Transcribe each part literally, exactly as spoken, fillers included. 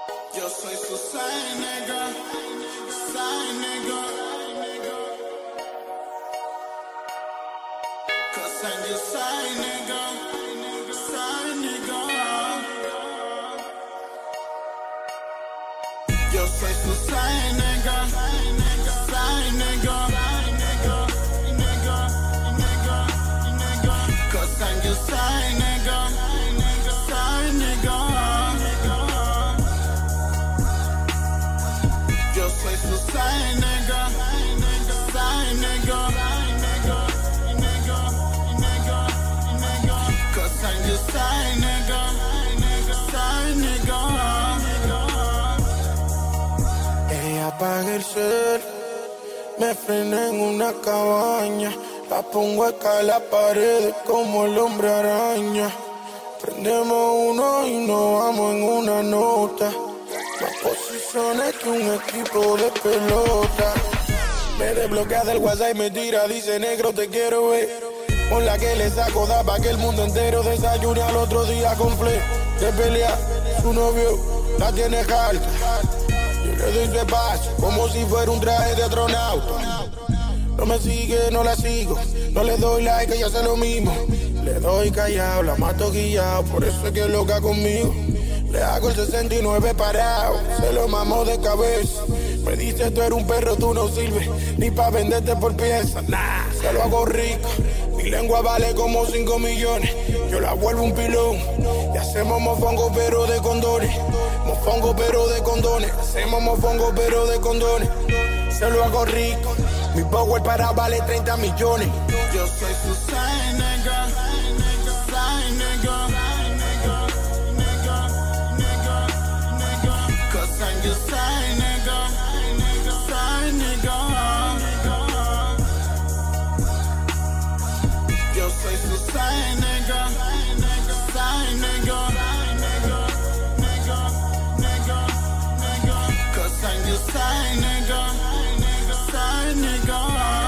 Yo soy su side nigga, side nigga. Cause I'm your side nigga, side nigga. Yo soy su side nigga, side nigga. Cause I'm your side nigga, side nigga. Yo soy su side nigga, side nigga. Cause I'm your side nigga, side nigga. Ella apaga el cel, me frena en una cabaña. La pongo acá a la pared como el hombre araña. Prendemos uno y nos vamos en una nota. Más posiciones que un equipo de pelota. Me desbloquea del WhatsApp y me tira, dice negro te quiero ver. Con la que le saco da pa' que el mundo entero desayune al otro día con fle. De pelea, su novio la tiene alta. Yo le doy su espacio como si fuera un traje de astronauta. No me sigue, no la sigo, no le doy like, ella hace lo mismo. Le doy callado, la mato guillado, por eso es que es loca conmigo. Le hago el sesenta y nueve parado, se lo mamo de cabeza. Me dice tú eres un perro, tú no sirves ni pa' venderte por pieza. Nah, se lo hago rico, mi lengua vale como cinco millones. Yo la vuelvo un pilón y hacemos mofongo pero de condones. Mofongo pero de condones, hacemos mofongo pero de condones. Se lo hago rico, mi power para vale treinta millones. Yo soy su side nigga, side nigga. Cause I'm your side nigga, side nigga. Yo soy su side nigga, side nigga. Cause I'm your side nigga, side nigga.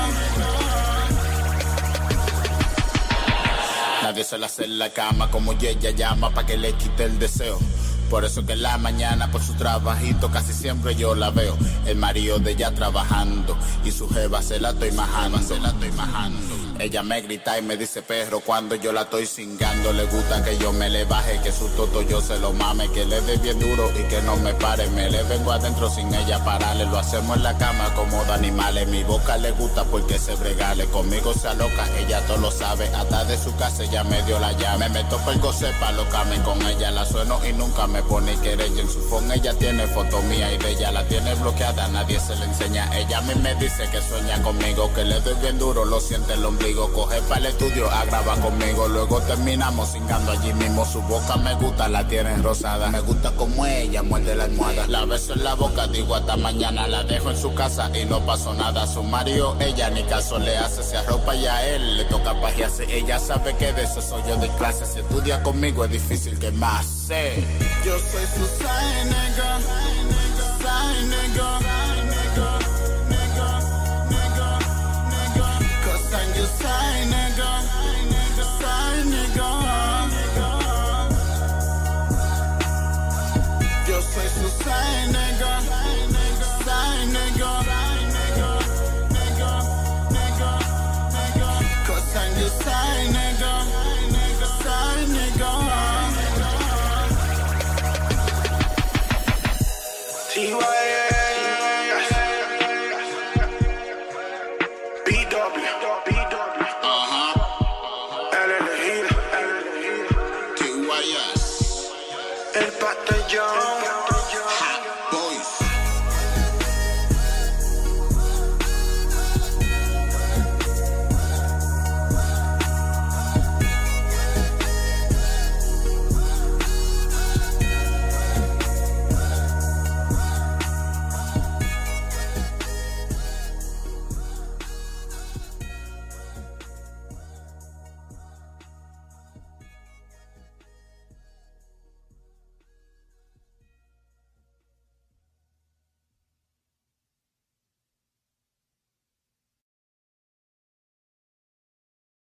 Nadie suele hacer la cama como ella llama pa' que le quite el deseo. Por eso que en la mañana por su trabajito casi siempre yo la veo. El marido de ella trabajando y su jeva se la estoy majando, se la estoy majando. Ella me grita y me dice perro cuando yo la estoy cingando. Le gusta que yo me le baje, que su toto yo se lo mame, que le dé bien duro y que no me pare. Me le vengo adentro sin ella pararle. Lo hacemos en la cama como de animales. Mi boca le gusta porque se bregale. Conmigo se aloca, ella todo lo sabe. Hasta de su casa ella me dio la llave. Me meto por el goce pa' locarme con ella. La sueno y nunca me pone querella. En su phone ella tiene foto mía y de ella la tiene bloqueada. Nadie se le enseña. Ella a mí me dice que sueña conmigo, que le doy bien duro, lo siente el ombligo. Coge para el estudio a grabar conmigo. Luego terminamos cingando allí mismo. Su boca me gusta, la tiene rosada. Me gusta como ella muerde la almohada. La beso en la boca, digo hasta mañana. La dejo en su casa y no pasó nada. Su marido, ella ni caso le hace. Se arropa y a él le toca pajearse. Ella sabe que de eso soy yo de clase. Si estudia conmigo es difícil que más sé. Yo soy su side nigga, side nigga. Cause I'm your side nigga, side nigga. Yo soy su side nigga, side nigga. Cause I'm your side nigga, side nigga. T Y A B W Ajá. L elegido T Y S El Pastillón